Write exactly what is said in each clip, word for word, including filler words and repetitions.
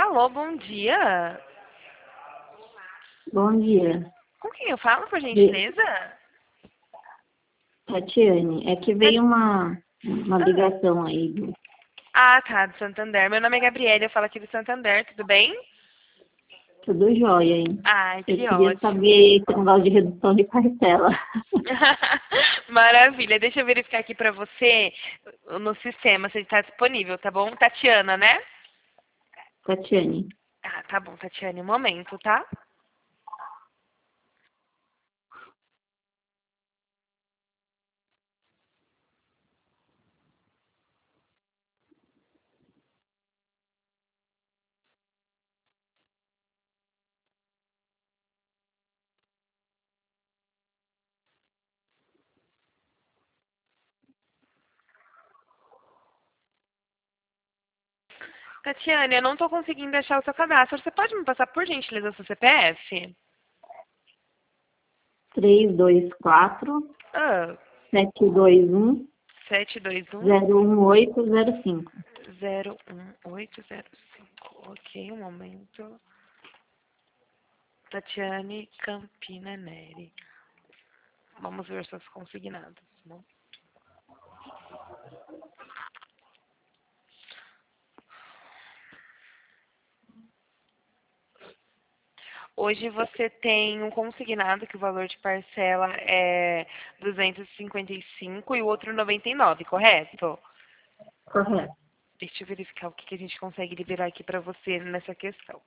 Alô, bom dia. Bom dia. Com quem eu falo, por De- gentileza? Tatiane, é que Tá- veio uma, uma Ah, ligação aí. do- ah, tá, do Santander. Meu nome é Gabriela, eu falo aqui do Santander, tudo bem? Tudo jóia, hein? Ai, Eu que queria ótimo. saber esse negócio de redução de parcela. Maravilha, deixa eu verificar aqui pra você no sistema se ele tá disponível, tá bom? Tatiana, né? Tatiane. Ah, tá bom, Tatiane, um momento, tá? Tatiane, eu não tô conseguindo achar o seu cadastro. Você pode me passar, por gentileza, o seu C P F? três dois quatro, Ah, sete dois um, sete dois um zero um oito zero cinco. zero um oito zero cinco. Ok, um momento. Tatiane Campina Neri. Vamos ver suas consignadas. Tá bom? Hoje você tem um consignado que o valor de parcela é duzentos e cinquenta e cinco e o outro noventa e nove, correto? Correto. Deixa eu verificar o que que a gente consegue liberar aqui para você nessa questão.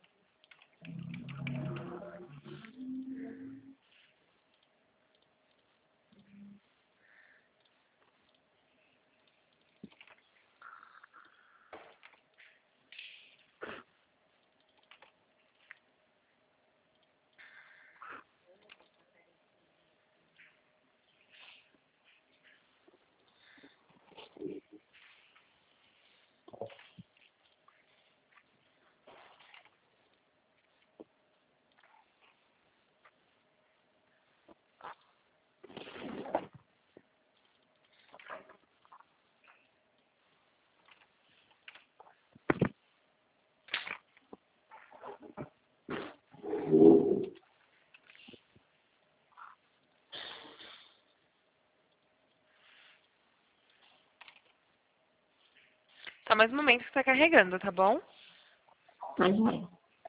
Tá mais um momento que está carregando, tá bom? Tá jóia.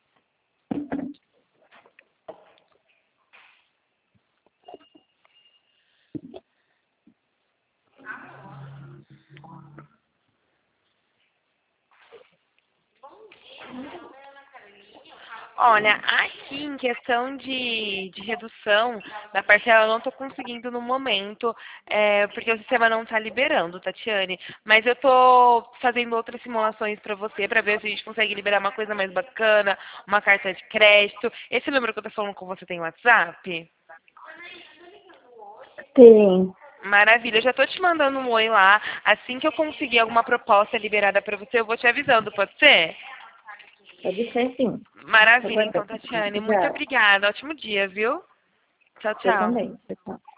Olha, aqui em questão de, de redução da parcela, eu não estou conseguindo no momento, é, porque o sistema não está liberando, Tatiane. Mas eu estou fazendo outras simulações para você, para ver se a gente consegue liberar uma coisa mais bacana, uma carta de crédito. Esse número que eu estou falando com você tem WhatsApp? Tem. Maravilha, eu já estou te mandando um oi lá. Assim que eu conseguir alguma proposta liberada para você, eu vou te avisando, pode ser? Pode ser sim. Tá Maravilha, então, aguardando. Tatiane. Muito Obrigada. obrigada. Ótimo dia, viu? Tchau, Você tchau. também. Tchau, tchau.